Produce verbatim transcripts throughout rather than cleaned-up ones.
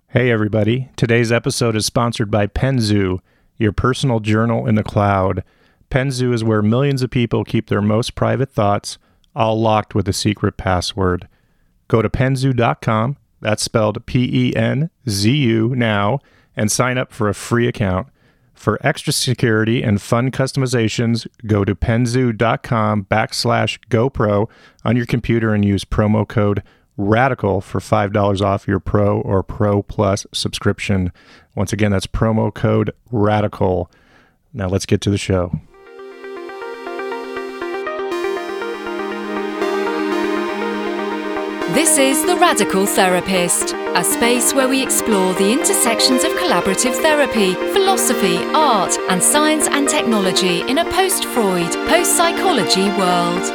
Hey everybody, today's episode is sponsored by Penzu, your personal journal in the cloud. Penzu is where millions of people keep their most private thoughts, all locked with a secret password. Go to penzu dot com, that's spelled P E N Z U now, and sign up for a free account. For extra security and fun customizations, go to penzu dot com backslash GoPro on your computer and use promo code RADICAL for five dollars off your Pro or Pro Plus subscription. Once again, that's promo code RADICAL. Now let's get to the show. This is The Radical Therapist, a space where we explore the intersections of collaborative therapy, philosophy, art, and science and technology in a post-Freud, post-psychology world.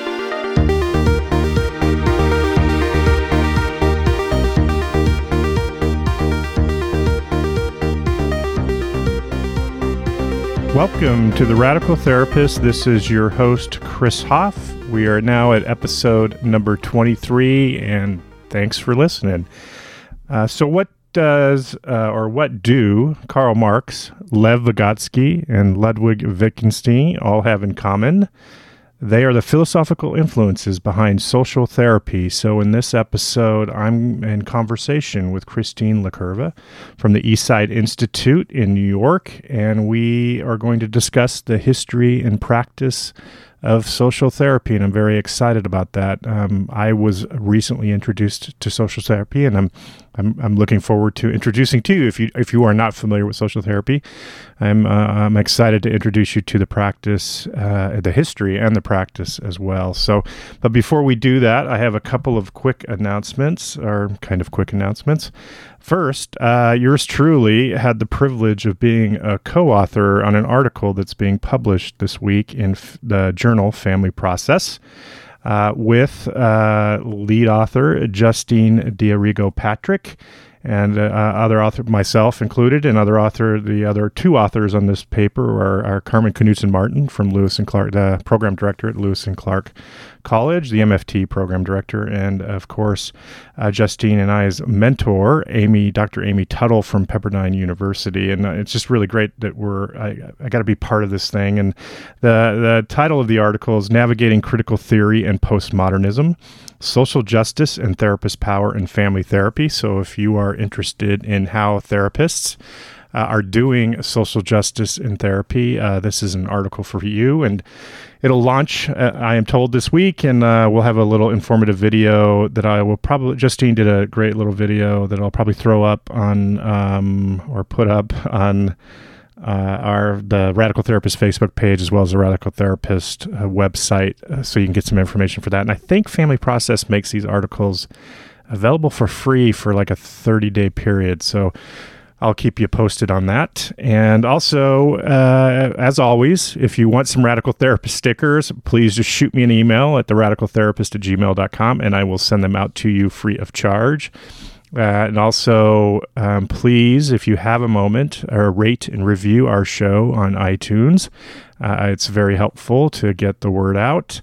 Welcome to The Radical Therapist. This is your host, Chris Hoff. We are now at episode number twenty-three, and thanks for listening. Uh, so what does, uh, or what do Karl Marx, Lev Vygotsky, and Ludwig Wittgenstein all have in common? They are the philosophical influences behind social therapy. So in this episode, I'm in conversation with Christine LaCurva from the Eastside Institute in New York, and we are going to discuss the history and practice of social therapy, and I'm very excited about that. Um, I was recently introduced to social therapy, and I'm I'm I'm looking forward to introducing to you. If you if you are not familiar with social therapy, I'm uh, I'm excited to introduce you to the practice, uh, the history, and the practice as well. So, but before we do that, I have a couple of quick announcements, or kind of quick announcements. First, uh, yours truly had the privilege of being a co-author on an article that's being published this week in f- the journal Family Process uh, with uh, lead author Justine D'Arrigo-Patrick and uh, other author, myself included, and other author, the other two authors on this paper are, are Carmen Knudsen-Martin from Lewis and Clark, the program director at Lewis and Clark College, the M F T program director, and of course, uh, Justine and I's mentor, Amy, Doctor Amy Tuttle from Pepperdine University. And uh, it's just really great that we're, I, I got to be part of this thing. And the, the title of the article is Navigating Critical Theory and Postmodernism, Social Justice and Therapist Power in Family Therapy. So if you are interested in how therapists uh, are doing social justice in therapy, uh, this is an article for you. And it'll launch, uh, I am told, this week, and uh, we'll have a little informative video that I will probably, Justine did a great little video that I'll probably throw up on, um, or put up on uh, our, the Radical Therapist Facebook page, as well as the Radical Therapist uh, website, uh, so you can get some information for that. And I think Family Process makes these articles available for free for like a thirty-day period, so I'll keep you posted on that. And also, uh, as always, if you want some Radical Therapist stickers, please just shoot me an email at the radical therapist at gmail dot com, and I will send them out to you free of charge. Uh, and also, um, please, if you have a moment, uh, rate and review our show on iTunes. Uh, it's very helpful to get the word out.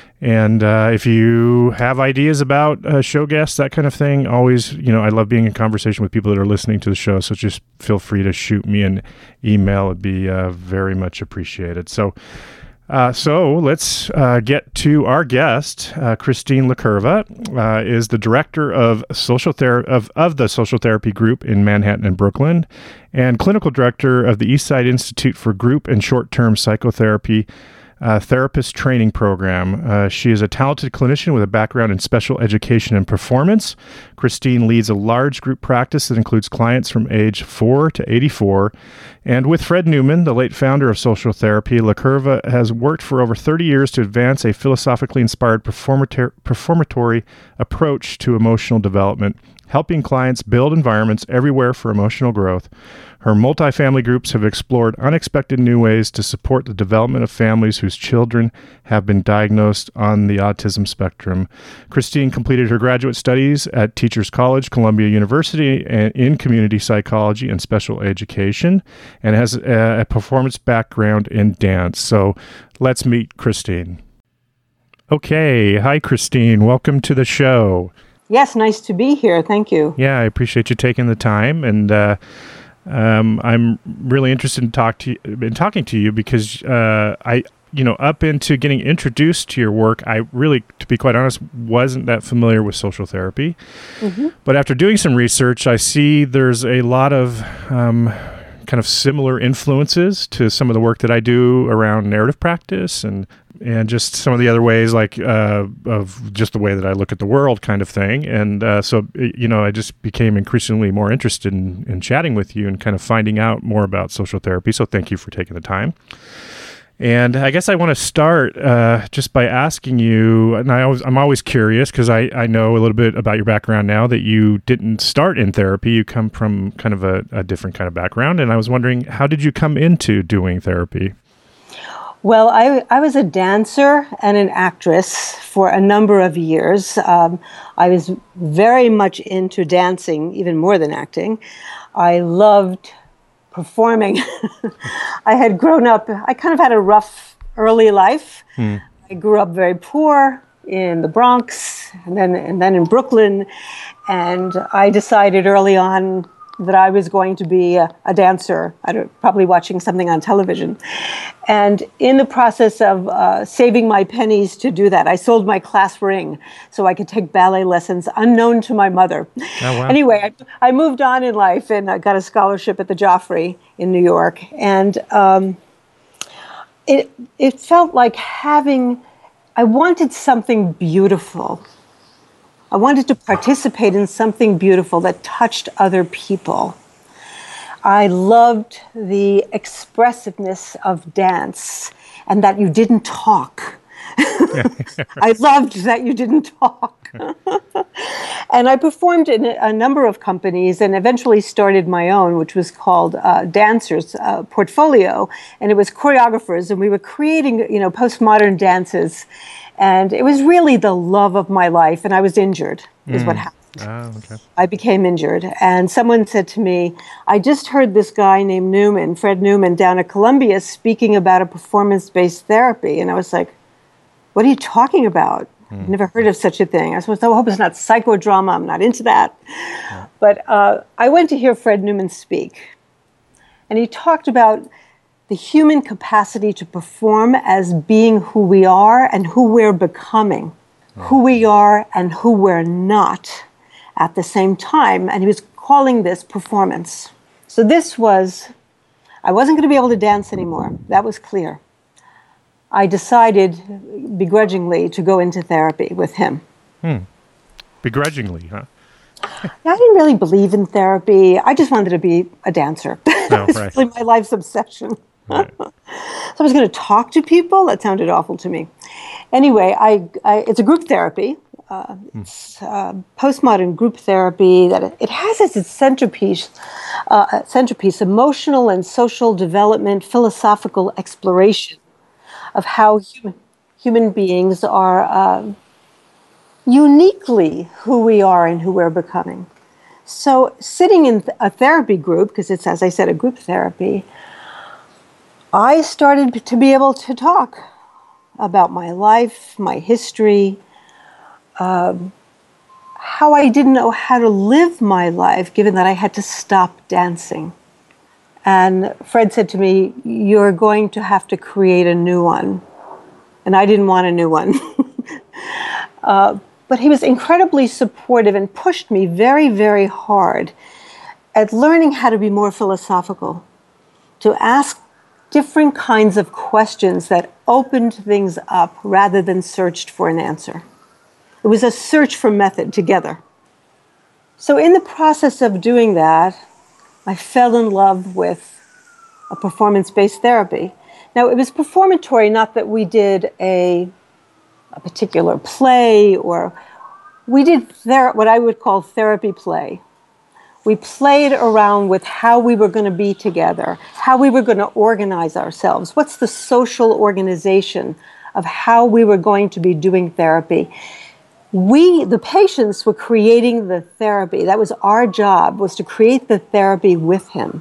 And uh, if you have ideas about uh, show guests, that kind of thing, always, you know, I love being in conversation with people that are listening to the show. So just feel free to shoot me an email. It'd be uh, very much appreciated. So, uh, so let's uh, get to our guest. Uh, Christine LaCurva uh, is the director of social ther- of, of the social therapy group in Manhattan and Brooklyn, and clinical director of the Eastside Institute for Group and Short-Term Psychotherapy Uh, therapist training program. Uh, she is a talented clinician with a background in special education and performance. Christine leads a large group practice that includes clients from age four to eighty-four. And with Fred Newman, the late founder of social therapy, LaCurva has worked for over thirty years to advance a philosophically inspired performator- performatory approach to emotional development, helping clients build environments everywhere for emotional growth. Her multifamily groups have explored unexpected new ways to support the development of families whose children have been diagnosed on the autism spectrum. Christine completed her graduate studies at Teachers College, Columbia University, in community psychology and special education, and has a, a performance background in dance. So let's meet Christine. Okay. Hi, Christine. Welcome to the show. Yes, nice to be here. Thank you. Yeah, I appreciate you taking the time, and uh, um, I'm really interested in talk to you, in talking to you because uh, I, you know, up into getting introduced to your work, I really, to be quite honest, wasn't that familiar with social therapy. Mm-hmm. But after doing some research, I see there's a lot of um, kind of similar influences to some of the work that I do around narrative practice and and just some of the other ways, like uh, of just the way that I look at the world kind of thing. And uh, so, you know, I just became increasingly more interested in, in chatting with you and kind of finding out more about social therapy. So thank you for taking the time. And I guess I want to start uh, just by asking you, and I always, I'm always curious because I, I know a little bit about your background now, that you didn't start in therapy. You come from kind of a, a different kind of background. And I was wondering, how did you come into doing therapy? Well, I, I was a dancer and an actress for a number of years. Um, I was very much into dancing, even more than acting. I loved performing. I had grown up, I kind of had a rough early life. Hmm. I grew up very poor in the Bronx and then, and then in Brooklyn. And I decided early on that I was going to be a, a dancer, I don't, probably watching something on television. And in the process of uh, saving my pennies to do that, I sold my class ring so I could take ballet lessons unknown to my mother. Oh, wow. Anyway, I, I moved on in life and I got a scholarship at the Joffrey in New York. And um, it it felt like having, I wanted something beautiful. I wanted to participate in something beautiful that touched other people. I loved the expressiveness of dance and that you didn't talk. I loved that you didn't talk. And I performed in a number of companies and eventually started my own, which was called uh, Dancers uh, Portfolio. And it was choreographers, and we were creating, you know, postmodern dances. And it was really the love of my life, and I was injured, is mm. what happened. Oh, okay. I became injured, and someone said to me, I just heard this guy named Newman, Fred Newman, down at Columbia speaking about a performance-based therapy. And I was like, what are you talking about? Mm. I've never heard of such a thing. I was supposed to, I hope it's not psychodrama. I'm not into that. Yeah. But uh, I went to hear Fred Newman speak, and he talked about the human capacity to perform as being who we are and who we're becoming, oh. who we are and who we're not at the same time. And he was calling this performance. So this was, I wasn't going to be able to dance anymore. That was clear. I decided begrudgingly to go into therapy with him. Hmm. Begrudgingly, huh? I didn't really believe in therapy. I just wanted to be a dancer. Oh, that was right. really my life's obsession. Right. So I was going to talk to people. That sounded awful to me. Anyway, I, I it's a group therapy. Uh, it's uh, postmodern group therapy that it, it has as its centerpiece, uh, centerpiece emotional and social development, philosophical exploration of how human human beings are uh, uniquely who we are and who we're becoming. So sitting in a therapy group, because it's, as I said, a group therapy, I started to be able to talk about my life, my history, um, how I didn't know how to live my life, given that I had to stop dancing. And Fred said to me, you're going to have to create a new one. And I didn't want a new one. uh, but he was incredibly supportive and pushed me very, very hard at learning how to be more philosophical, to ask different kinds of questions that opened things up rather than searched for an answer. It was a search for method together. So in the process of doing that, I fell in love with a performance-based therapy. Now, it was performatory, not that we did a, a particular play, or we did ther- what I would call therapy play. We played around with how we were going to be together, how we were going to organize ourselves. What's the social organization of how we were going to be doing therapy? We, the patients, were creating the therapy. That was our job, was to create the therapy with him.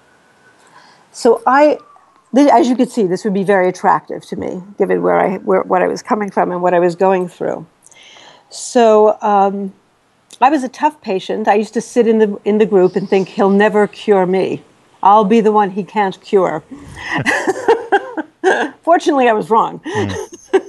So I, as you could see, this would be very attractive to me, given where I, where, what I was coming from and what I was going through. So um, I was a tough patient. I used to sit in the in the group and think, he'll never cure me. I'll be the one he can't cure. Fortunately, I was wrong. Mm.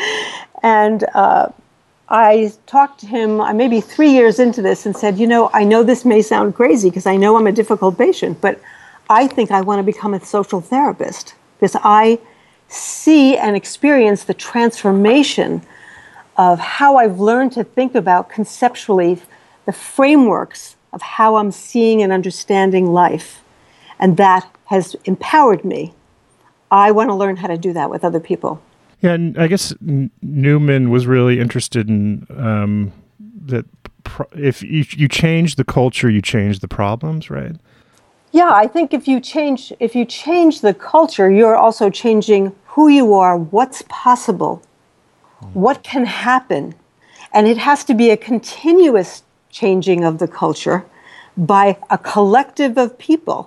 and uh, I talked to him uh, maybe three years into this and said, you know, I know this may sound crazy because I know I'm a difficult patient, but I think I want to become a social therapist because I see and experience the transformation of how I've learned to think about conceptually the frameworks of how I'm seeing and understanding life. And that has empowered me. I want to learn how to do that with other people. Yeah, and I guess N- Newman was really interested in um, that pr- if you, you change the culture, you change the problems, right? Yeah, I think if you change if you change the culture, you're also changing who you are, what's possible, what can happen. And it has to be a continuous changing of the culture by a collective of people.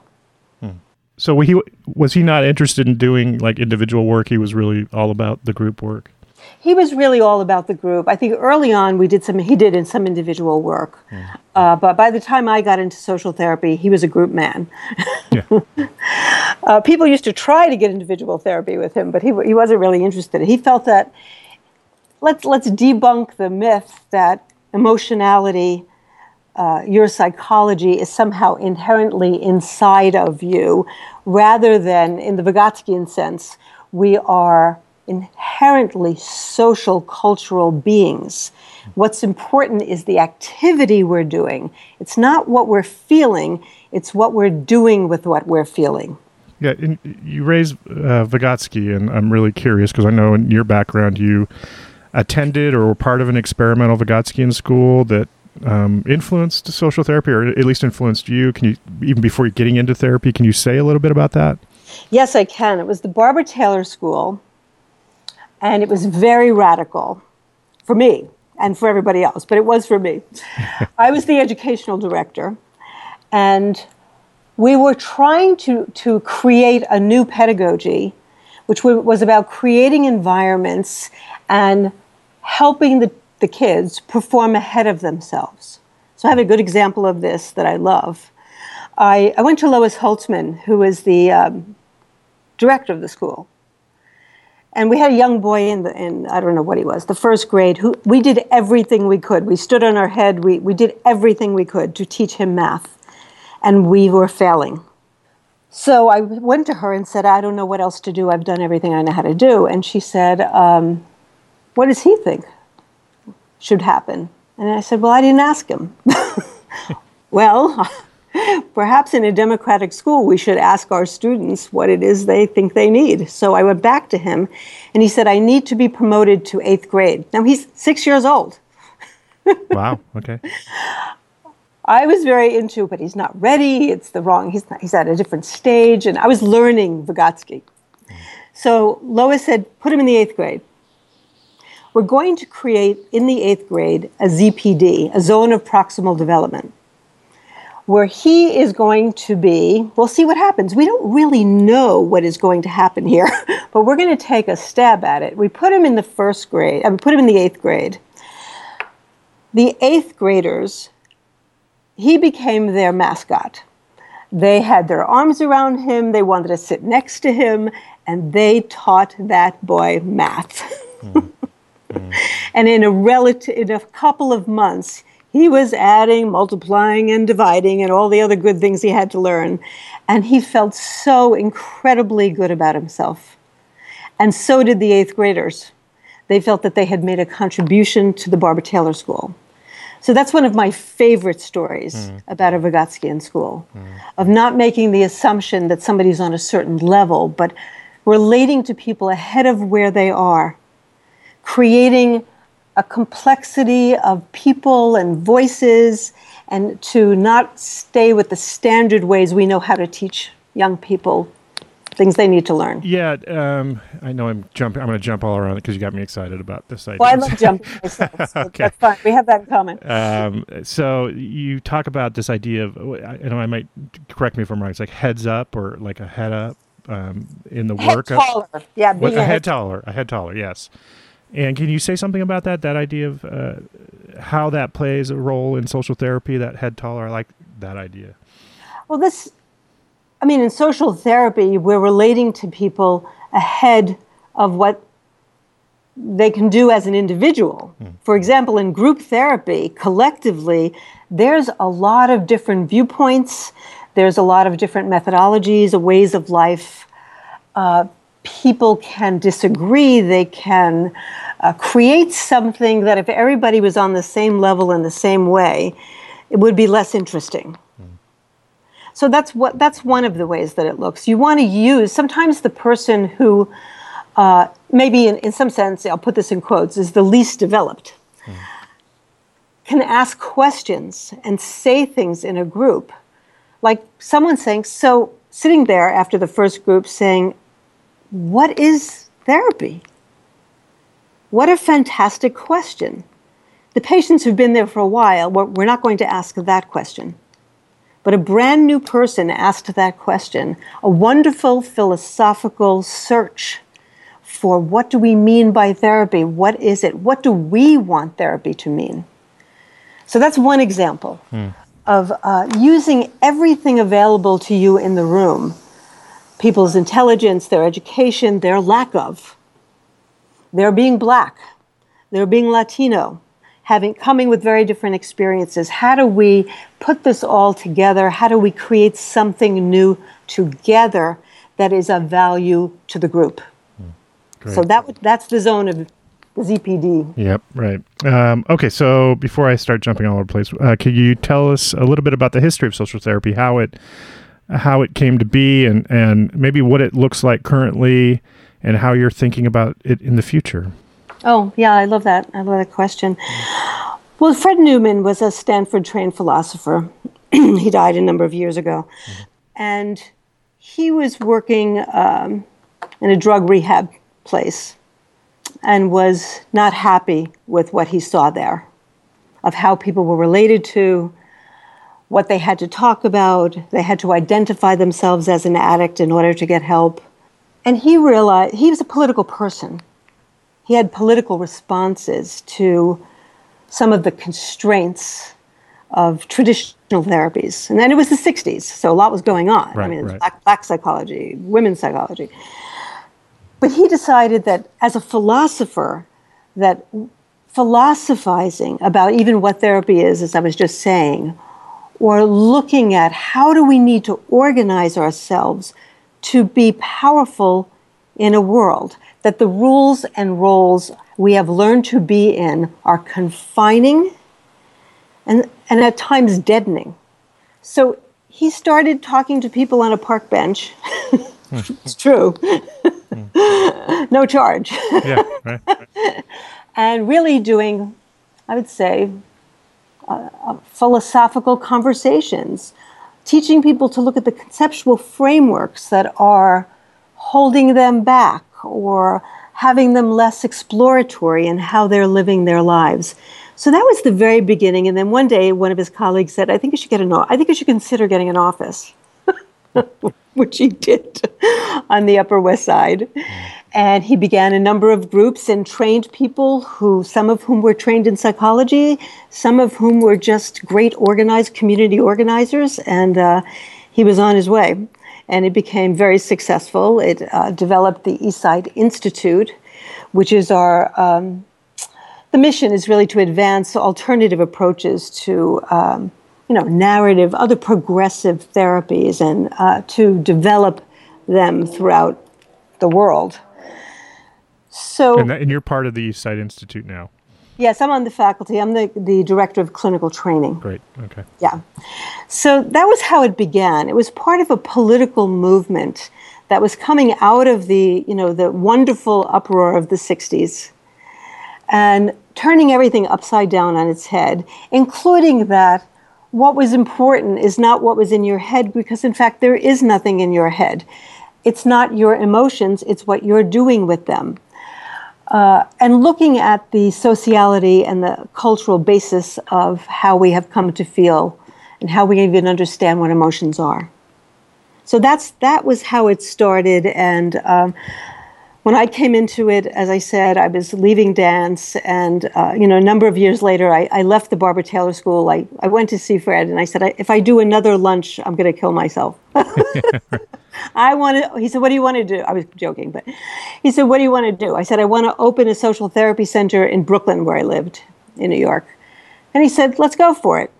So he was he not interested in doing like individual work? He was really all about the group work. He was really all about the group. I think early on we did some. He did in some individual work, mm. uh, but by the time I got into social therapy, he was a group man. Yeah. uh, people used to try to get individual therapy with him, but he he wasn't really interested. He felt that let's let's debunk the myth that emotionality. Uh, your psychology is somehow inherently inside of you, rather than, in the Vygotskian sense, we are inherently social, cultural beings. What's important is the activity we're doing. It's not what we're feeling, it's what we're doing with what we're feeling. Yeah, and you raised uh, Vygotsky, and I'm really curious because I know in your background you attended or were part of an experimental Vygotskian school that Um, influenced social therapy, or at least influenced you. Can you, even before getting into therapy, can you say a little bit about that? Yes, I can. It was the Barbara Taylor School, and it was very radical for me and for everybody else, but it was for me. I was the educational director, and we were trying to, to create a new pedagogy, which was about creating environments and helping the the kids perform ahead of themselves. So I have a good example of this that I love. I, I went to Lois Holtzman, who was the um, director of the school. And we had a young boy in, the, in, I don't know what he was, the first grade, who we did everything we could. We stood on our head, we, we did everything we could to teach him math. And we were failing. So I went to her and said, I don't know what else to do. I've done everything I know how to do. And she said, um, what does he think should happen? And I said, well, I didn't ask him. Well, perhaps in a democratic school, we should ask our students what it is they think they need. So I went back to him, and he said, I need to be promoted to eighth grade. Now, he's six years old. Wow, okay. I was very into, but he's not ready. It's the wrong, he's, not, he's at a different stage. And I was learning Vygotsky. Mm. So Lois said, put him in the eighth grade. We're going to create in the eighth grade a Z P D, a zone of proximal development, where he is going to be, we'll see what happens. We don't really know what is going to happen here, but we're going to take a stab at it. We put him in the first grade, I mean, put him in the eighth grade. The eighth graders, he became their mascot. They had their arms around him, they wanted to sit next to him, and they taught that boy math. Mm. Mm. And in a relative, in a couple of months, he was adding, multiplying, and dividing, and all the other good things he had to learn. And he felt so incredibly good about himself. And so did the eighth graders. They felt that they had made a contribution to the Barbara Taylor School. So that's one of my favorite stories mm. about a Vygotskian school, mm. of not making the assumption that somebody's on a certain level, but relating to people ahead of where they are, creating a complexity of people and voices, and to not stay with the standard ways we know how to teach young people things they need to learn. Yeah, um, I know I'm jumping. I'm going to jump all around it because you got me excited about this idea. Well, I love jumping myself, so okay. That's fine. We have that in common. Um, so you talk about this idea of, I know I might, correct me if I'm wrong, it's like heads up or like a head up um, in the head work. Taller. Yeah, being what, a, a head head taller. A head taller, yes. And can you say something about that, that idea of uh, how that plays a role in social therapy, that head taller? I like that idea. Well, this, I mean, in social therapy, we're relating to people ahead of what they can do as an individual. Hmm. For example, in group therapy, collectively, there's a lot of different viewpoints. There's a lot of different methodologies, ways of life. Uh, people can disagree. They can uh, create something that if everybody was on the same level in the same way, it would be less interesting. Hmm. So that's what that's one of the ways that it looks. You want to use, sometimes the person who uh, maybe in, in some sense, I'll put this in quotes, is the least developed, hmm. can ask questions and say things in a group. Like someone saying, so sitting there after the first group saying, what is therapy? What a fantastic question. The patients who've been there for a while, we're, we're not going to ask that question. But a brand new person asked that question, a wonderful philosophical search for what do we mean by therapy? What is it? What do we want therapy to mean? So that's one example mm. of uh, using everything available to you in the room, people's intelligence, their education, their lack of, their being Black, their being Latino, having coming with very different experiences. How do we put this all together? How do we create something new together that is of value to the group? Great. So that would, that's the zone of the Z P D. Yep, right. Um, okay, so before I start jumping all over the place, uh, could you tell us a little bit about the history of social therapy, how it how it came to be, and, and maybe what it looks like currently, and how you're thinking about it in the future? Oh, yeah, I love that. I love that question. Well, Fred Newman was a Stanford-trained philosopher. He died a number of years ago. Mm-hmm. And he was working um, in a drug rehab place and was not happy with what he saw there, of how people were related to, what they had to talk about. They had to identify themselves as an addict in order to get help. And he realized, he was a political person. He had political responses to some of the constraints of traditional therapies. And then it was the sixties, so a lot was going on. Right, I mean, right. black, black psychology, women's psychology. But he decided that as a philosopher, that philosophizing about even what therapy is, as I was just saying, or looking at how do we need to organize ourselves to be powerful in a world, that the rules and roles we have learned to be in are confining and, and at times deadening. So he started talking to people on a park bench. It's true. No charge. Yeah, right, right. And really doing, I would say, uh, uh, philosophical conversations, teaching people to look at the conceptual frameworks that are holding them back or having them less exploratory in how they're living their lives. So that was the very beginning. And then one day, one of his colleagues said, I think you should get an, I think you should consider getting an office. Which he did on the Upper West Side. And he began a number of groups and trained people who, some of whom were trained in psychology, some of whom were just great organized community organizers. And uh, he was on his way. And it became very successful. It uh, developed the Eastside Institute, which is our, um, the mission is really to advance alternative approaches to um, you know, narrative, other progressive therapies, and uh, to develop them throughout the world. So, and, that, and you're part of the Eastside Institute now. Yes, I'm on the faculty. I'm the, the director of clinical training. Great, okay. Yeah. So that was how it began. It was part of a political movement that was coming out of the, you know, the wonderful uproar of the sixties and turning everything upside down on its head, including that what was important is not what was in your head, because in fact, there is nothing in your head. It's not your emotions, it's what you're doing with them. Uh, and looking at the sociality and the cultural basis of how we have come to feel and how we even understand what emotions are. So that's that was how it started. And um, when I came into it, as I said, I was leaving dance, and uh, you know, a number of years later, I, I left the Barbara Taylor School. I, I went to see Fred, and I said, if I do another lunch, I'm going to kill myself. I want to. He said, "What do you want to do?" I was joking, but he said, "What do you want to do?" I said, "I want to open a social therapy center in Brooklyn, where I lived in New York." And he said, "Let's go for it.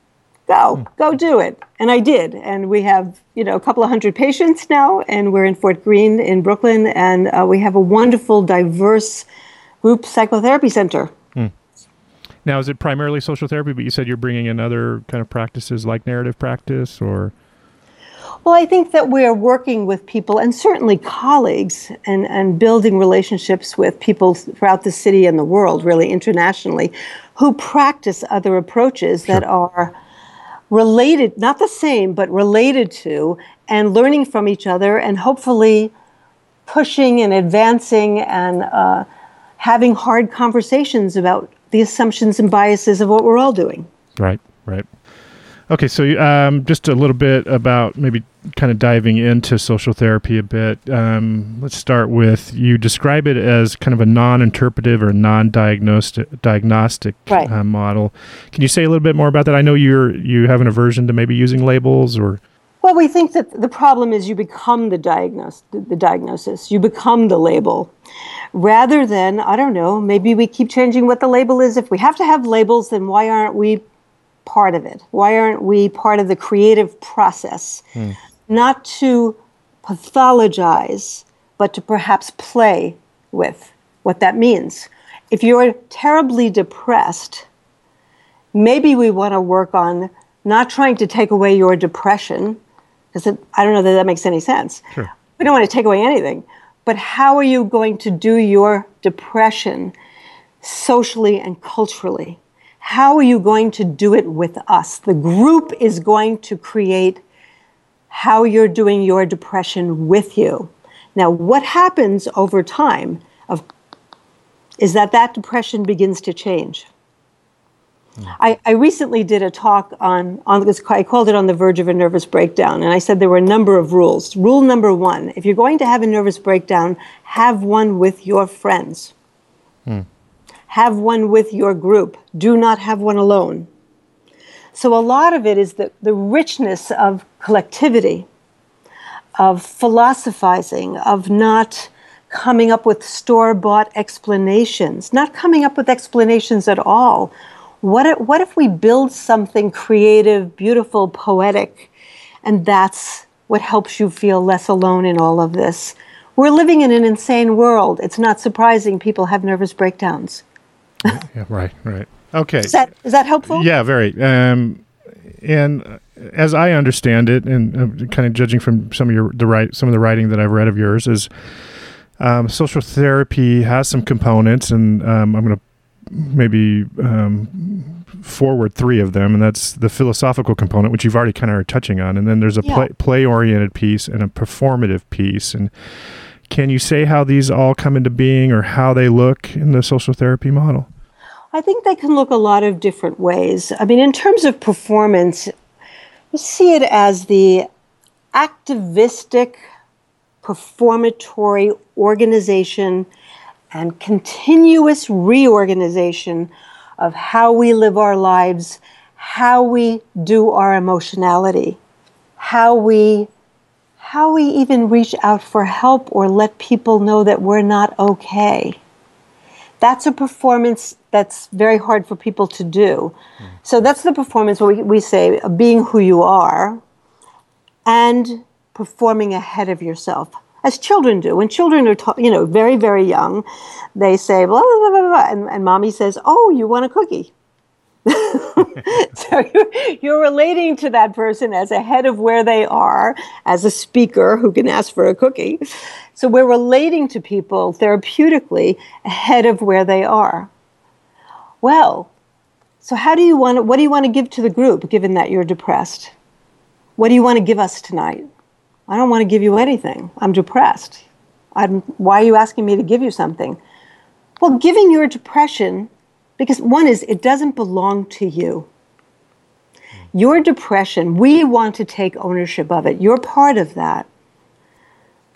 Go, go do it." And I did. And we have, you know, a couple of hundred patients now, and we're in Fort Greene in Brooklyn, and uh, we have a wonderful, diverse group psychotherapy center. Hmm. Now, is it primarily social therapy, but you said you're bringing in other kind of practices like narrative practice, or? Well, I think that we're working with people, and certainly colleagues, and, and building relationships with people throughout the city and the world, really internationally, who practice other approaches Sure. that are related, not the same, but related to, and learning from each other, and hopefully pushing and advancing and uh, having hard conversations about the assumptions and biases of what we're all doing. Right, right. Okay, so um, just a little bit about maybe kind of diving into social therapy a bit. Um, let's start with, you describe it as kind of a non-interpretive or non-diagnostic diagnostic Right. uh, model. Can you say a little bit more about that? I know you're you have an aversion to maybe using labels, or Well, we think that the problem is you become the diagnose, the diagnosis, you become the label, rather than, I don't know, maybe we keep changing what the label is. If we have to have labels, then why aren't we part of it? Why aren't we part of the creative process? Hmm. Not to pathologize, but to perhaps play with what that means. If you're terribly depressed, maybe we want to work on not trying to take away your depression, because I don't know that that makes any sense. Sure. We don't want to take away anything, but how are you going to do your depression socially and culturally? How are you going to do it with us? The group is going to create how you're doing your depression with you. Now, what happens over time of, is that that depression begins to change. Mm. I, I recently did a talk on, on this, I called it On the Verge of a Nervous Breakdown, and I said there were a number of rules. Rule number one, if you're going to have a nervous breakdown, have one with your friends. Mm. Have one with your group. Do not have one alone. So a lot of it is the, the richness of collectivity, of philosophizing, of not coming up with store-bought explanations, not coming up with explanations at all. What if, what if we build something creative, beautiful, poetic, and that's what helps you feel less alone in all of this? We're living in an insane world. It's not surprising people have nervous breakdowns. Yeah, right, right. Okay. Is that is that helpful? Yeah, very. Um, and as I understand it, and uh, kind of judging from some of your the right some of the writing that I've read of yours, is um, social therapy has some components, and um, I'm going to maybe um, forward three of them, and that's the philosophical component, which you've already kind of are touching on, and then there's a yeah. play, play-oriented piece and a performative piece. And can you say how these all come into being, or how they look in the social therapy model? I think they can look a lot of different ways. I mean, in terms of performance, we see it as the activistic, performatory organization and continuous reorganization of how we live our lives, how we do our emotionality, how we, how we even reach out for help or let people know that we're not okay. That's a performance that's very hard for people to do. Mm. So that's the performance where we, we say uh, being who you are and performing ahead of yourself, as children do. When children are, ta- you know, very, very young, they say, blah, blah, blah, blah, and, and mommy says, oh, you want a cookie? So you're, you're relating to that person as ahead of where they are, as a speaker who can ask for a cookie. So we're relating to people therapeutically ahead of where they are. Well, so how do you want to, what do you want to give to the group, given that you're depressed? What do you want to give us tonight? I don't want to give you anything. I'm depressed. I'm, why are you asking me to give you something? Well, giving your depression, because one is, it doesn't belong to you. Your depression, we want to take ownership of it. You're part of that. But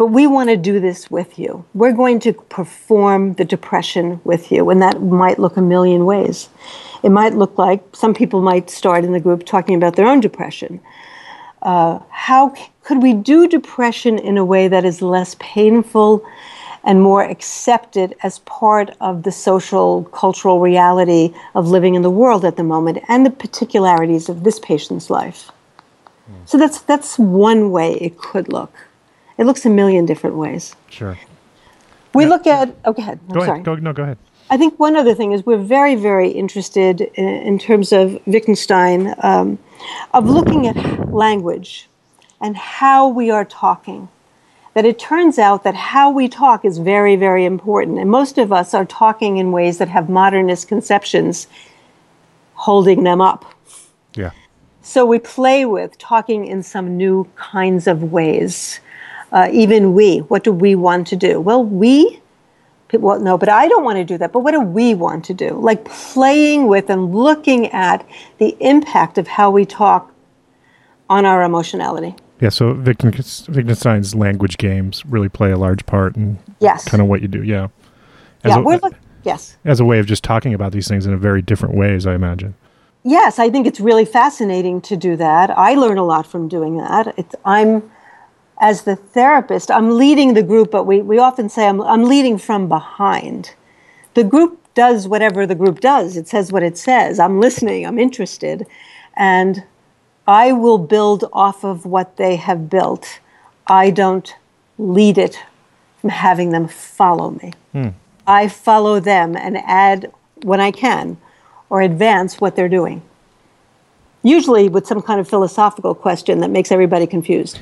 but we want to do this with you. We're going to perform the depression with you, and that might look a million ways. It might look like some people might start in the group talking about their own depression. Uh, how c- could we do depression in a way that is less painful and more accepted as part of the social, cultural reality of living in the world at the moment and the particularities of this patient's life? Mm. So that's that's one way it could look. It looks a million different ways. Sure. We yeah. look at, oh, go ahead. I'm go ahead. sorry. Go, no, go ahead. I think one other thing is we're very, very interested in, in terms of Wittgenstein, um, of looking at language and how we are talking. That it turns out that how we talk is very, very important. And most of us are talking in ways that have modernist conceptions holding them up. Yeah. So we play with talking in some new kinds of ways. Uh, even we, what do we want to do? Well, we, well, no, but I don't want to do that. But what do we want to do? Like playing with and looking at the impact of how we talk on our emotionality. Yeah, so Wittgenstein's language games really play a large part in yes. kind of what you do, yeah. As yeah, a, we're look, yes. As a way of just talking about these things in a very different ways, I imagine. Yes, I think it's really fascinating to do that. I learn a lot from doing that. It's, I'm, as the therapist, I'm leading the group, but we, we often say I'm, I'm leading from behind. The group does whatever the group does. It says what it says. I'm listening. I'm interested. And I will build off of what they have built. I don't lead it from having them follow me. Hmm. I follow them and add when I can or advance what they're doing. Usually with some kind of philosophical question that makes everybody confused.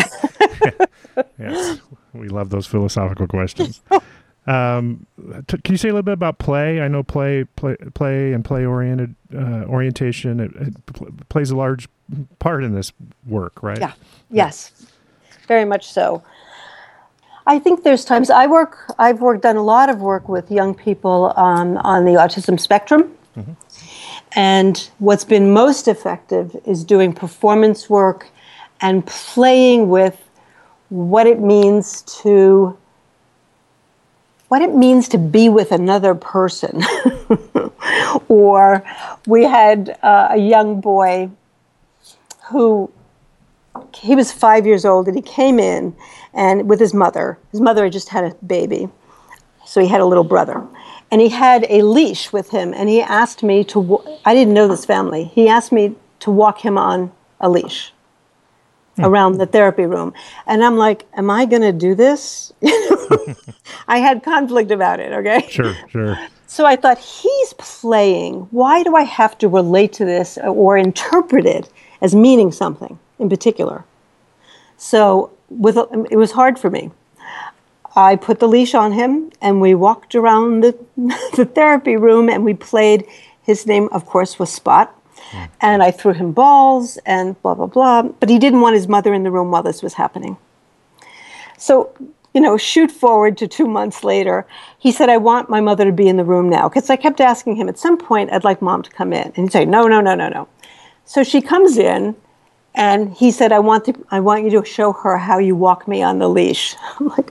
Yes, we love those philosophical questions. Um, t- can you say a little bit about play? I know play, play, play, and play-oriented uh, orientation. It, it pl- plays a large part in this work, right? Yeah. Yes. Very much so. I think there's times I work. I've worked done a lot of work with young people um, on the autism spectrum, mm-hmm. and what's been most effective is doing performance work and playing with what it means to. what it means to be with another person. Or we had uh, a young boy who, he was five years old and he came in and with his mother. His mother had just had a baby, so he had a little brother. And he had a leash with him and he asked me to, I didn't know this family, he asked me to walk him on a leash. Hmm. Around the therapy room. And I'm like, am I going to do this? I had conflict about it, okay? Sure, sure. So I thought, he's playing. Why do I have to relate to this or interpret it as meaning something in particular? So with it was hard for me. I put the leash on him and we walked around the, the therapy room and we played. His name, of course, was Spot. And I threw him balls and blah, blah, blah. But he didn't want his mother in the room while this was happening. So, you know, shoot forward to two months later. He said, I want my mother to be in the room now. Because I kept asking him, at some point, I'd like mom to come in. And he'd say, no, no, no, no, no. So she comes in and he said, I want to, I want you to show her how you walk me on the leash. I'm like,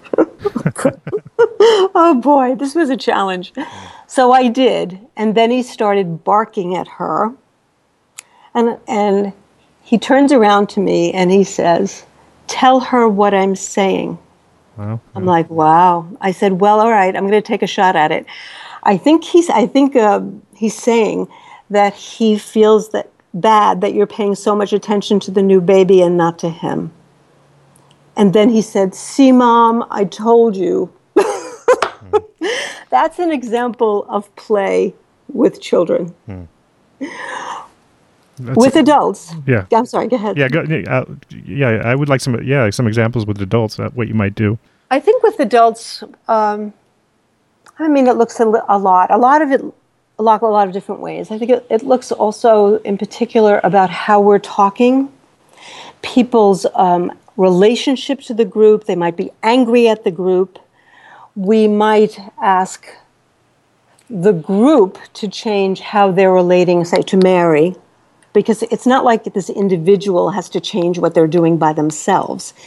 oh boy, this was a challenge. So I did. And then he started barking at her. And and he turns around to me and he says, tell her what I'm saying. Wow. I'm like, wow. I said, well, all right, I'm going to take a shot at it. I think he's I think uh, he's saying that he feels that bad that you're paying so much attention to the new baby and not to him. And then he said, see, Mom, I told you. mm. That's an example of play with children. Mm. That's with a, adults. Yeah. I'm sorry, go ahead. Yeah, go, uh, yeah, I would like some yeah, some examples with adults, uh, what you might do. I think with adults, um, I mean, it looks a, a lot. A lot of it, a lot, a lot of different ways. I think it, it looks also, in particular, about how we're talking, people's um, relationship to the group. They might be angry at the group. We might ask the group to change how they're relating, say, to Mary. Because it's not like this individual has to change what they're doing by themselves.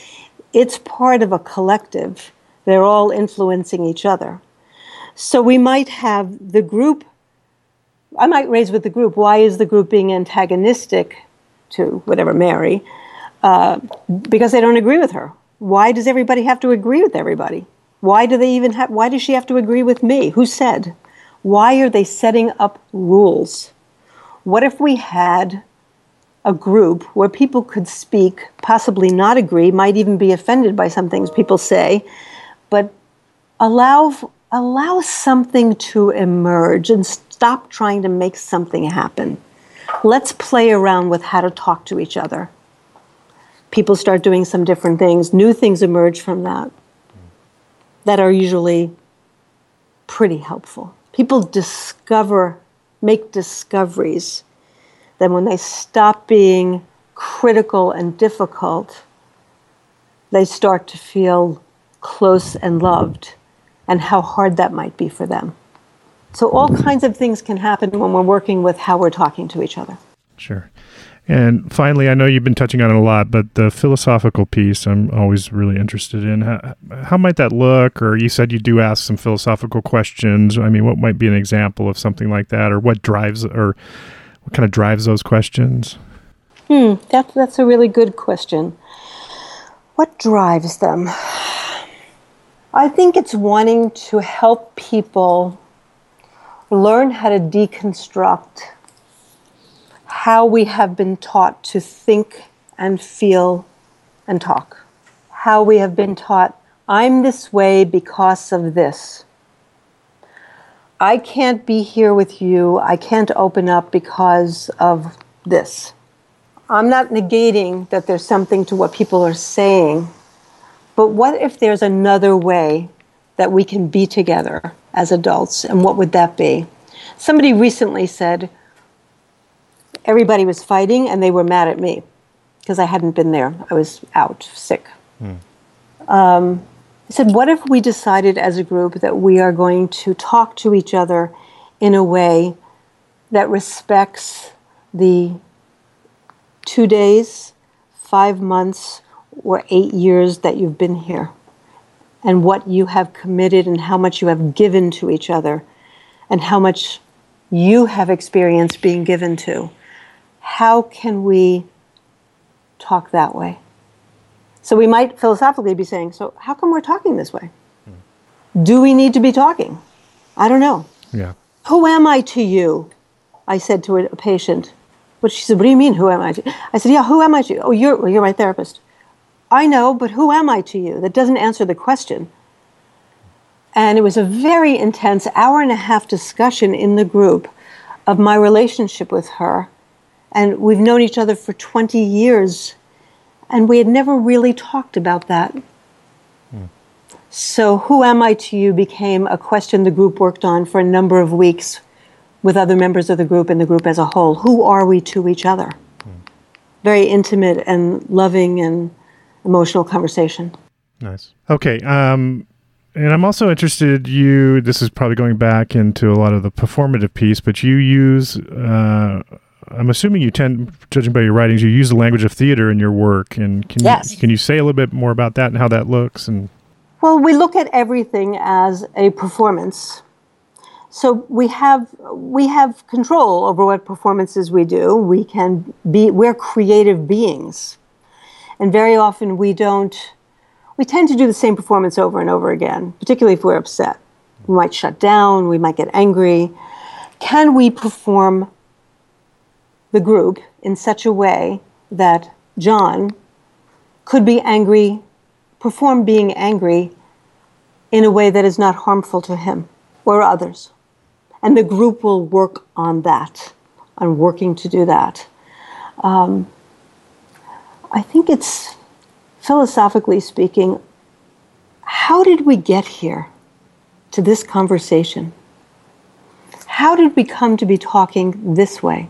it's part of a collective. They're all influencing each other. So we might have the group, I might raise with the group, why is the group being antagonistic to whatever, Mary? Uh, because they don't agree with her. Why does everybody have to agree with everybody? Why do they even have, why does she have to agree with me? Who said? Why are they setting up rules? What if we had a group where people could speak, possibly not agree, might even be offended by some things people say, but allow allow something to emerge and stop trying to make something happen. Let's play around with how to talk to each other. People start doing some different things. New things emerge from that that are usually pretty helpful. People discover, make discoveries that when they stop being critical and difficult, they start to feel close and loved, and how hard that might be for them. So all kinds of things can happen when we're working with how we're talking to each other. Sure. And finally, I know you've been touching on it a lot, but the philosophical piece I'm always really interested in. How, how might that look? Or you said you do ask some philosophical questions. I mean, what might be an example of something like that? Or what drives, or what kind of drives those questions? Hmm, that, that's a really good question. What drives them? I think it's wanting to help people learn how to deconstruct how we have been taught to think and feel and talk. How we have been taught, I'm this way because of this. I can't be here with you. I can't open up because of this. I'm not negating that there's something to what people are saying, but what if there's another way that we can be together as adults, and what would that be? Somebody recently said, everybody was fighting and they were mad at me because I hadn't been there. I was out, sick. Mm. Um, I said, what if we decided as a group that we are going to talk to each other in a way that respects the two days, five months, or eight years that you've been here, and what you have committed and how much you have given to each other, and how much you have experienced being given to. How can we talk that way? So we might philosophically be saying, so how come we're talking this way? Hmm. Do we need to be talking? I don't know. Yeah. Who am I to you? I said to a patient. But she said, what do you mean, who am I to you? I said, yeah, who am I to you? Oh, you're, well, you're my therapist. I know, but who am I to you? That doesn't answer the question. And it was a very intense hour and a half discussion in the group of my relationship with her. And we've known each other for twenty years, and we had never really talked about that. Mm. So who am I to you became a question the group worked on for a number of weeks with other members of the group and the group as a whole. Who are we to each other? Mm. Very intimate and loving and emotional conversation. Nice. Okay. Um, and I'm also interested, you, this is probably going back into a lot of the performative piece, but you use... Uh, I'm assuming you tend, judging by your writings, you use the language of theater in your work. And can yes. you can you say a little bit more about that and how that looks? And well, we look at everything as a performance. So we have we have control over what performances we do. We can be we're creative beings, and very often we don't. We tend to do the same performance over and over again, particularly if we're upset. We might shut down. We might get angry. Can we perform the group in such a way that John could be angry, perform being angry in a way that is not harmful to him or others? And the group will work on that, on working to do that. Um, I think it's, philosophically speaking, how did we get here to this conversation? How did we come to be talking this way?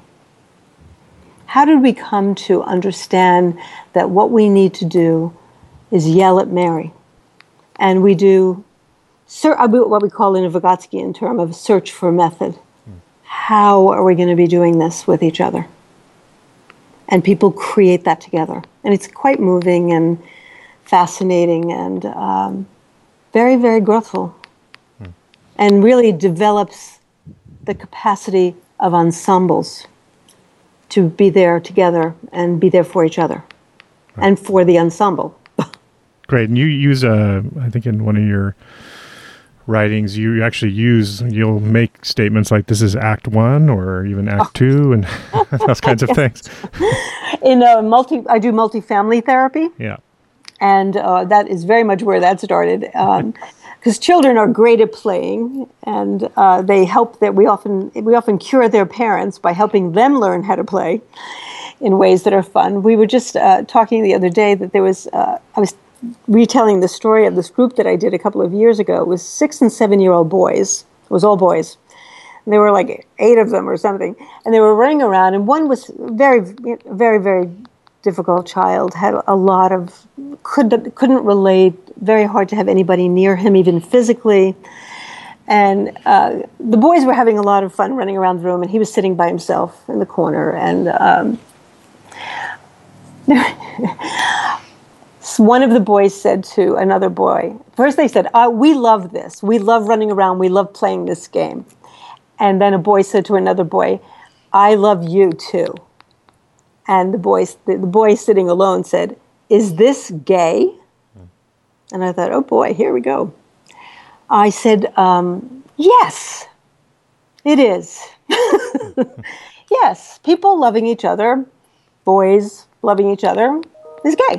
How did we come to understand that what we need to do is yell at Mary? And we do what we call in a Vygotskian term of search for method. Hmm. How are we going to be doing this with each other? And people create that together. And it's quite moving and fascinating and um, very, very growthful, hmm. and really develops the capacity of ensembles to be there together and be there for each other, right. and for the ensemble. Great. And you use, uh, I think in one of your writings, you actually use, you'll make statements like this is act one or even act oh. two and those kinds of things. In a multi, I do multifamily therapy. Yeah. And uh, that is very much where that started. Because um, children are great at playing, and uh, they help that we often, we often cure their parents by helping them learn how to play in ways that are fun. We were just uh, talking the other day that there was, uh, I was retelling the story of this group that I did a couple of years ago. It was six and seven year old boys. It was all boys. And there were like eight of them or something. And they were running around, and one was very, very, very difficult child, had a lot of, couldn't, couldn't relate, very hard to have anybody near him, even physically. And uh, the boys were having a lot of fun running around the room, and he was sitting by himself in the corner. And um, one of the boys said to another boy, first they said, uh, we love this. We love running around. We love playing this game. And then a boy said to another boy, I love you too. And the boy, the, the boy sitting alone said, is this gay? And I thought, oh boy, here we go. I said, um, yes, it is. Yes, people loving each other, boys loving each other is gay.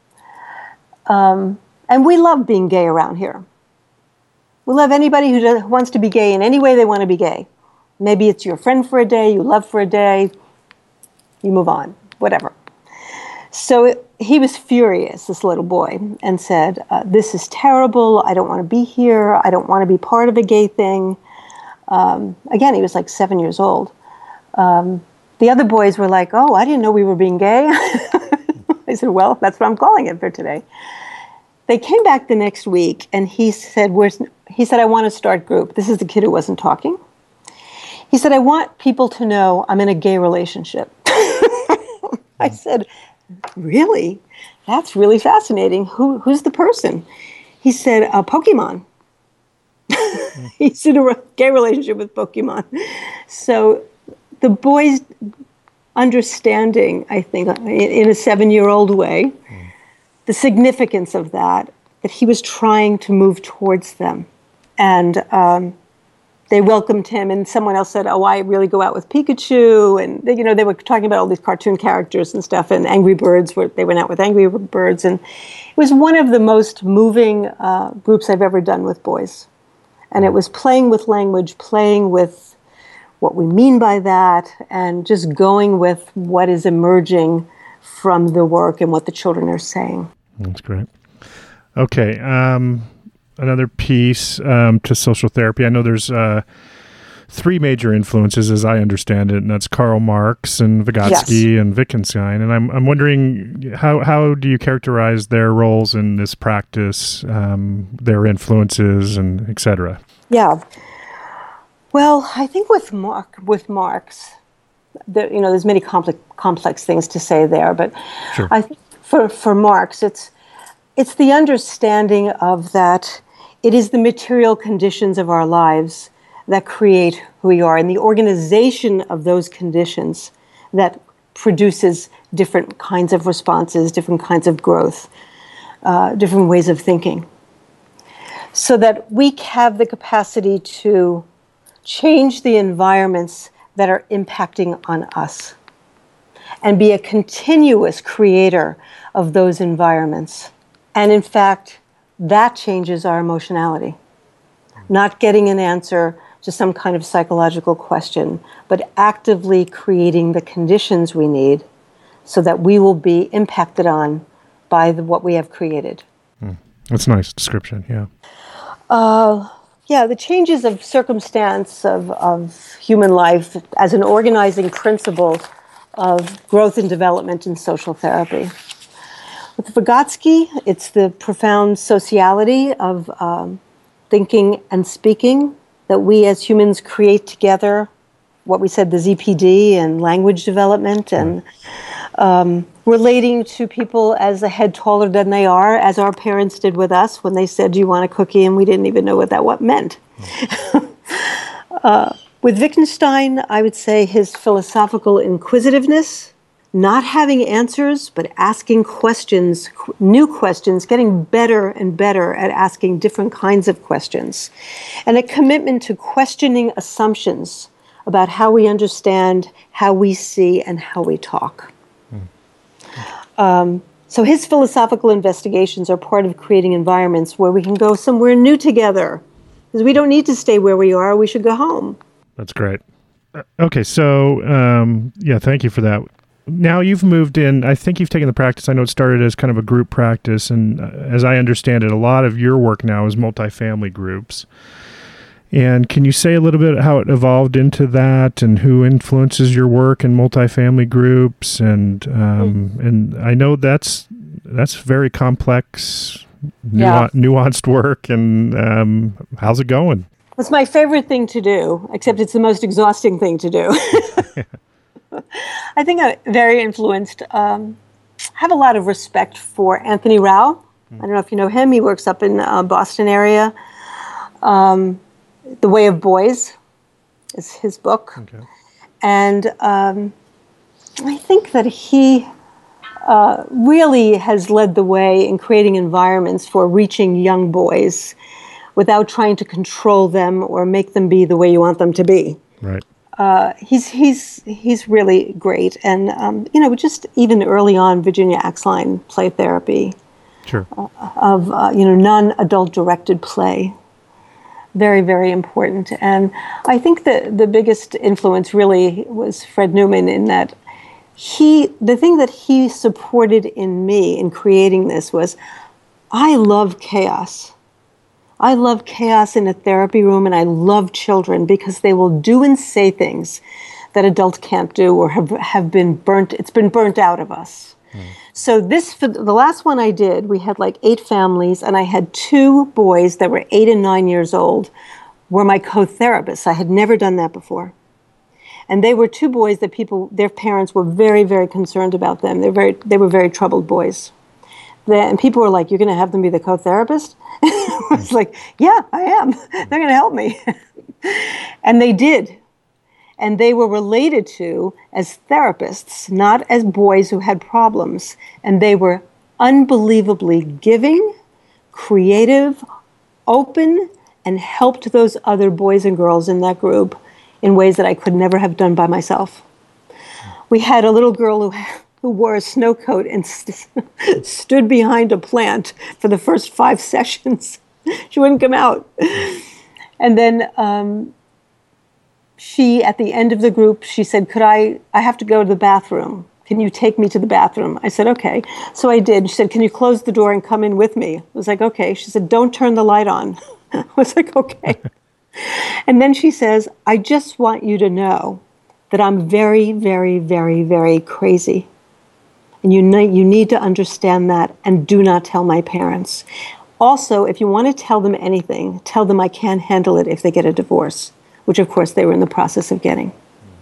Um, and we love being gay around here. We love anybody who does, wants to be gay in any way they want to be gay. Maybe it's your friend for a day, you love for a day, you move on, whatever. So it, he was furious, this little boy, and said, uh, this is terrible, I don't want to be here, I don't want to be part of a gay thing. Um, again, he was like seven years old. Um, the other boys were like, oh, I didn't know we were being gay. I said, well, that's what I'm calling it for today. They came back the next week, and he said, "Where's?" He said, I want to start group. This is the kid who wasn't talking. He said, I want people to know I'm in a gay relationship. I said, really? That's really fascinating. Who, who's the person? He said, uh, Pokemon. He's in a gay relationship with Pokemon. So the boys understanding, I think, in a seven-year-old way, mm. the significance of that, that he was trying to move towards them. And um, they welcomed him, and someone else said, oh, I really go out with Pikachu. And, they, you know, they were talking about all these cartoon characters and stuff, and Angry Birds, were, they went out with Angry Birds. And it was one of the most moving uh, groups I've ever done with boys. And it was playing with language, playing with what we mean by that, and just going with what is emerging from the work and what the children are saying. That's great. Okay. Um, another piece um, to social therapy. I know there's uh, three major influences, as I understand it, and that's Karl Marx and Vygotsky yes. and Wittgenstein. And I'm I'm wondering, how, how do you characterize their roles in this practice, um, their influences, and et cetera? Yeah. Well, I think with Mark, with Marx, there, you know, there's many complex complex things to say there, but sure. I think for for Marx, it's it's the understanding of that it is the material conditions of our lives that create who we are, and the organization of those conditions that produces different kinds of responses, different kinds of growth, uh, different ways of thinking, so that we have the capacity to change the environments that are impacting on us and be a continuous creator of those environments. And in fact, that changes our emotionality. Not getting an answer to some kind of psychological question, but actively creating the conditions we need so that we will be impacted on by the, what we have created. Mm. That's a nice description, yeah. Uh, Yeah, the changes of circumstance of, of human life as an organizing principle of growth and development in social therapy. With Vygotsky, it's the profound sociality of um, thinking and speaking that we as humans create together, what we said, the Z P D and language development and um, relating to people as a head taller than they are, as our parents did with us when they said, do you want a cookie? And we didn't even know what that what meant. uh, with Wittgenstein, I would say his philosophical inquisitiveness, not having answers, but asking questions, qu- new questions, getting better and better at asking different kinds of questions, and a commitment to questioning assumptions about how we understand, how we see, and how we talk. Mm. Um, so his philosophical investigations are part of creating environments where we can go somewhere new together, because we don't need to stay where we are, we should go home. That's great. Okay, so um, yeah, thank you for that. Now you've moved in, I think you've taken the practice, I know it started as kind of a group practice, and uh, as I understand it, a lot of your work now is multifamily groups. And can you say a little bit how it evolved into that, and who influences your work in multifamily groups? And um, mm. and I know that's that's very complex, nu- yeah. nuanced work, and um, how's it going? It's my favorite thing to do, except it's the most exhausting thing to do. I think I'm very influenced. Um, have a lot of respect for Anthony Rao. I don't know if you know him. He works up in uh, Boston area. Um, The Way of Boys is his book. Okay. And um, I think that he uh, really has led the way in creating environments for reaching young boys without trying to control them or make them be the way you want them to be. Right. Uh, he's he's he's really great, and um, you know, just even early on, Virginia Axline play therapy, sure, uh, of uh, you know non-adult directed play, very very important. And I think that the biggest influence really was Fred Newman, in that he the thing that he supported in me in creating this was, I love chaos. I love chaos in a therapy room, and I love children because they will do and say things that adults can't do or have, have been burnt. It's been burnt out of us. Mm. So this, for the last one I did, we had like eight families, and I had two boys that were eight and nine years old were my co-therapists. I had never done that before. And they were two boys that people, their parents were very, very concerned about them. They're very, they were very troubled boys. And people were like, you're going to have them be the co-therapist? I was like, yeah, I am. They're going to help me. And they did. And they were related to as therapists, not as boys who had problems. And they were unbelievably giving, creative, open, and helped those other boys and girls in that group in ways that I could never have done by myself. We had a little girl who... who wore a snow coat and st- stood behind a plant for the first five sessions. She wouldn't come out. And then um, she, at the end of the group, she said, could I, I have to go to the bathroom. Can you take me to the bathroom? I said, okay. So I did. She said, can you close the door and come in with me? I was like, okay. She said, don't turn the light on. I was like, okay. And then she says, I just want you to know that I'm very, very, very, very crazy. And you need, you need to understand that, and do not tell my parents. Also, if you want to tell them anything, tell them I can't handle it if they get a divorce, which of course they were in the process of getting.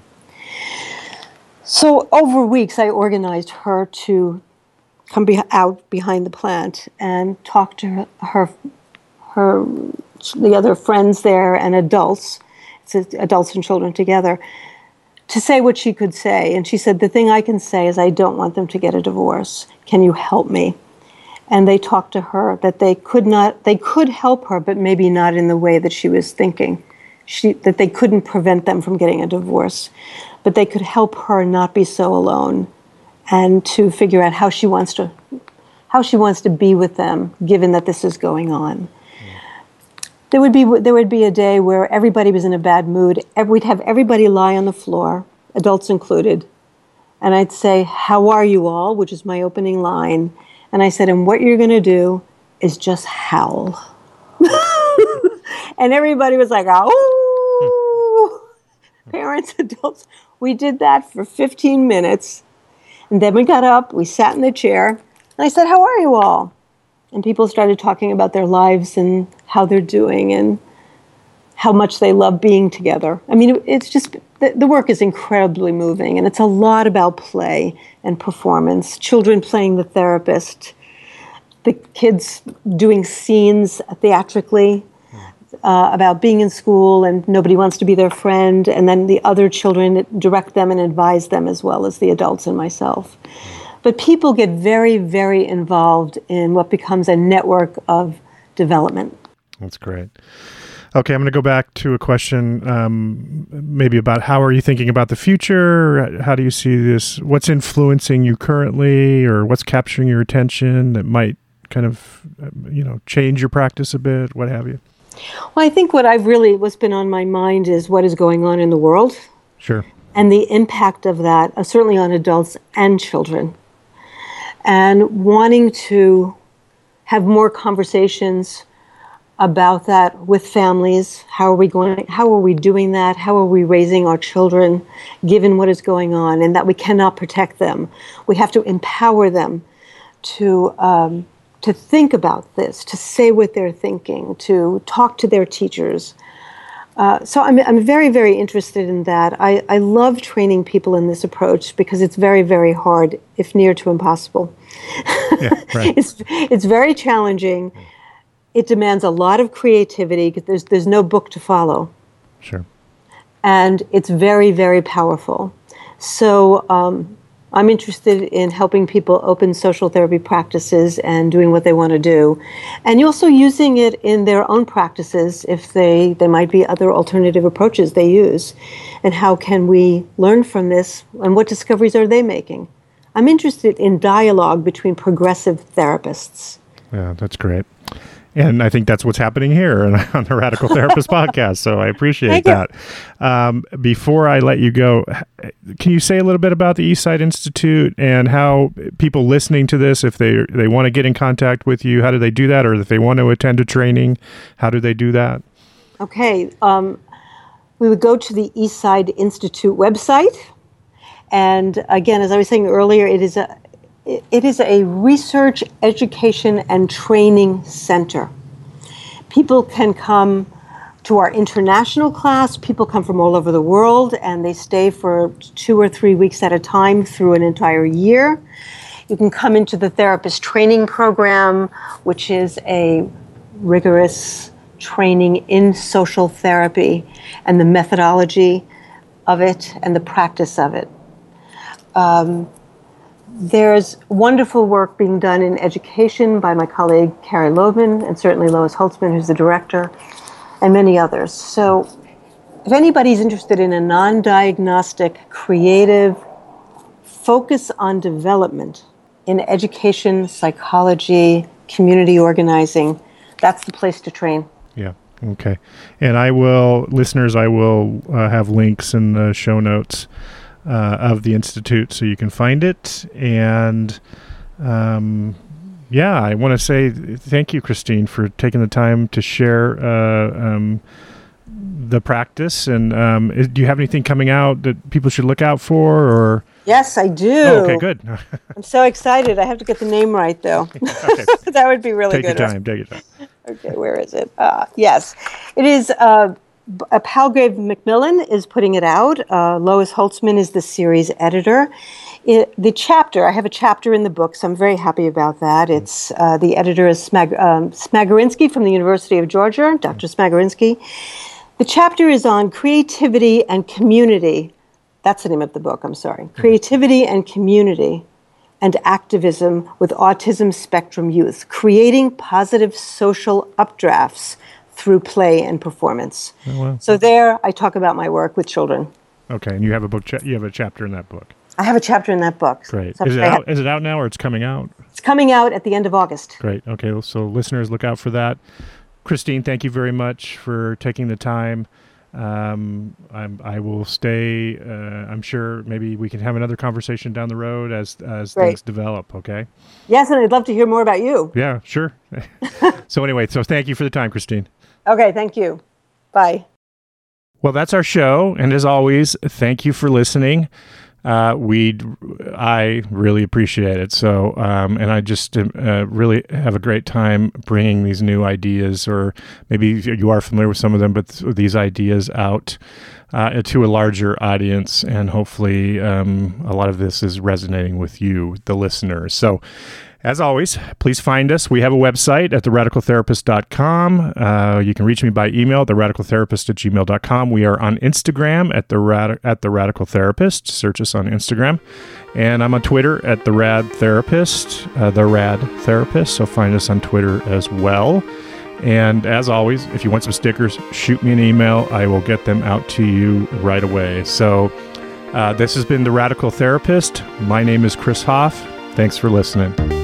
So over weeks, I organized her to come be- out behind the plant and talk to her, her, her, the other friends there and adults, it's adults and children together, to say what she could say. And she said, the thing I can say is I don't want them to get a divorce. Can you help me? And they talked to her that they could not, they could help her, but maybe not in the way that she was thinking. She, that they couldn't prevent them from getting a divorce, but they could help her not be so alone, and to figure out how she wants to, how she wants to be with them, given that this is going on. There would be there would be a day where everybody was in a bad mood. We'd have everybody lie on the floor, adults included, and I'd say, how are you all, which is my opening line. And I said, and what you're going to do is just howl. And everybody was like, oh, parents, adults. We did that for fifteen minutes, and then we got up, we sat in the chair, and I said, how are you all? And people started talking about their lives and how they're doing. And how much they love being together. I mean, it's just, the, the work is incredibly moving, and it's a lot about play and performance. Children playing the therapist, the kids doing scenes theatrically uh, about being in school and nobody wants to be their friend, and then the other children direct them and advise them as well as the adults and myself. But people get very, very involved in what becomes a network of development. That's great. Okay, I'm going to go back to a question um, maybe about how are you thinking about the future? How do you see this? What's influencing you currently, or what's capturing your attention that might kind of, you know, change your practice a bit, what have you? Well, I think what I've really, what's been on my mind is what is going on in the world. Sure. And the impact of that, uh, certainly on adults and children. And wanting to have more conversations about that with families. How are we going, how are we doing that? How are we raising our children given what is going on, and that we cannot protect them? We have to empower them to um, to think about this, to say what they're thinking, to talk to their teachers. Uh, so I'm I'm very, very interested in that. I, I love training people in this approach because it's very, very hard, if near to impossible. Yeah, right. it's it's very challenging. It demands a lot of creativity because there's there's no book to follow. Sure. And it's very, very powerful. So um, I'm interested in helping people open social therapy practices and doing what they want to do. And also using it in their own practices if they, there might be other alternative approaches they use. And how can we learn from this, and what discoveries are they making? I'm interested in dialogue between progressive therapists. Yeah, that's great. And I think that's what's happening here on the Radical Therapist podcast. So I appreciate that. Um, before I let you go, can you say a little bit about the Eastside Institute and how people listening to this, if they they want to get in contact with you, how do they do that? Or if they want to attend a training, how do they do that? Okay. Um, we would go to the Eastside Institute website. And again, as I was saying earlier, it is a It is a research, education, and training center. People can come to our international class. People come from all over the world, and they stay for two or three weeks at a time through an entire year. You can come into the therapist training program, which is a rigorous training in social therapy and the methodology of it and the practice of it. Um, There's wonderful work being done in education by my colleague Carrie Loebman, and certainly Lois Holtzman, who's the director, and many others. So if anybody's interested in a non-diagnostic, creative focus on development in education, psychology, community organizing, that's the place to train. Yeah. Okay. And I will, listeners, I will uh, have links in the show notes Uh, of the Institute, so you can find it. And um, yeah, I want to say thank you, Christine, for taking the time to share uh, um, the practice. And um, is, do you have anything coming out that people should look out for? Or yes, I do. Oh, okay, good. I'm so excited. I have to get the name right, though. Okay. That would be really take good. Take your time. Take your time. Okay, where is it? Uh, yes, it is. Uh, Uh, Palgrave Macmillan is putting it out. Uh, Lois Holtzman is the series editor. It, the chapter, I have a chapter in the book, so I'm very happy about that. It's uh, the editor is Smag- um, Smagorinsky from the University of Georgia, Doctor Smagorinsky. The chapter is on creativity and community. That's the name of the book, I'm sorry. Creativity and community and activism with autism spectrum youth, creating positive social updrafts through play and performance. Oh, wow. So there, I talk about my work with children. Okay, and you have a book. Cha- you have a chapter in that book. I have a chapter in that book. Great. So is it out? out? Is it out now, or it's coming out? It's coming out at the end of August. Great. Okay, so listeners, look out for that. Christine, thank you very much for taking the time. Um, I'm, I will stay. Uh, I'm sure maybe we can have another conversation down the road as as Great. things develop. Okay. Yes, and I'd love to hear more about you. Yeah, sure. So anyway, so thank you for the time, Christine. Okay, thank you. Bye. Well, that's our show. And as always, thank you for listening. uh, we I really appreciate it. So, um, and I just uh, really have a great time bringing these new ideas, or maybe you are familiar with some of them, but th- these ideas out uh, to a larger audience, and hopefully um, a lot of this is resonating with you, the listeners. So, as always, please find us. We have a website at the radical therapist dot com. Uh, you can reach me by email, the radical therapist at gmail dot com. We are on Instagram at the Rad- at the Radical Therapist. Search us on Instagram. And I'm on Twitter at the Rad Therapist, uh, the Rad Therapist. So find us on Twitter as well. And as always, if you want some stickers, shoot me an email. I will get them out to you right away. So uh, this has been The Radical Therapist. My name is Chris Hoff. Thanks for listening.